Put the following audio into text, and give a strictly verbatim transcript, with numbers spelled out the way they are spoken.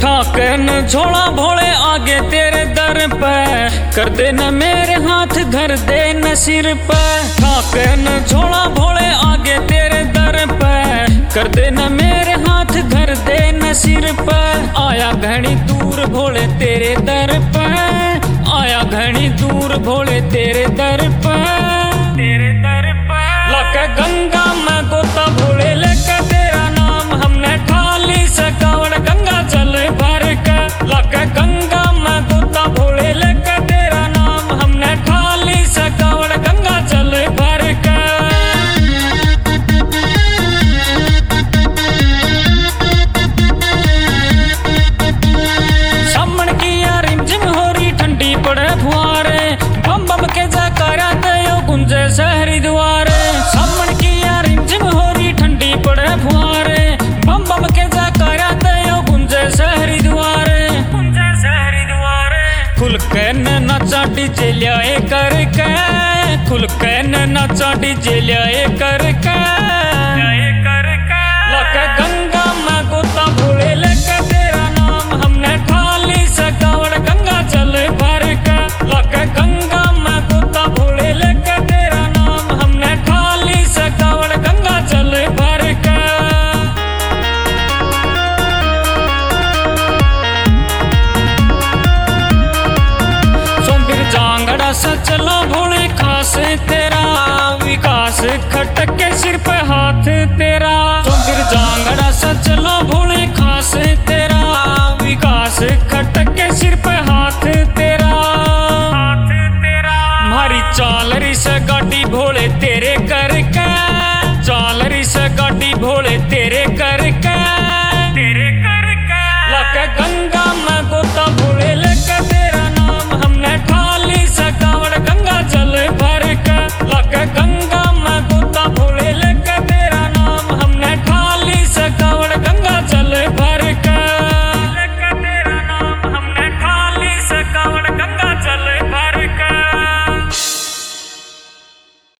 ठाकन झोला भोले आगे तेरे दर पे, कर दे न मेरे हाथ धर दे न सिर पे। ठाकन झोला भोले आगे तेरे दर पे, कर दे न मेरे हाथ धर दे न सिर पे। आया घनी दूर भोले तेरे दर पे, आया घनी दूर भोले तेरे दर पे, तेरे दर पे। लक गंगा में गोता भोले लेके तेरा नाम, हमने ठाली सकावड़ गंगा जल भर के। लक गंगा में गोता भोले लेके तेरा नाम, हमने ठाली सकावड़ गंगा जल भर के। सामन की यार रिमझिम हो रही ठंडी पड़े फुहारे, बम बम के जयकारा दयो गुंजे शहरी द्वारे। सामन की यार रिमझिम हो रही ठंडी पड़े फुहारे, बम बम के जयकारा दयो गुंजे शहरी द्वारे, गुंजे शहरी द्वारे। खुल के न नाचा डीजे ल्याए करके, खुल के न नाचा डीजे ल्याए करके, ल्याए करके। लक गंगा में गोता भोले लेके तेरा नाम, हमने ठाली सकावड़ गंगा जल भर के। लक गंगा में गोता भोले लेके तेरा नाम, हमने ठाली सकावड़ गंगा जल भर के। सोमवीर जांगड़ा सा चला भोले खास तेरा, विकास खटक के सिर पे हाथ तेरा। सोमवीर जांगड़ा सा चला भोले खास तेरा, विकास खटक के सिर पे हाथ तेरा, हाथ तेरा। मारी चाल रही से गाड़ी भोले तेरे करके, चाल रही से गाड़ी भोले तेरे करके।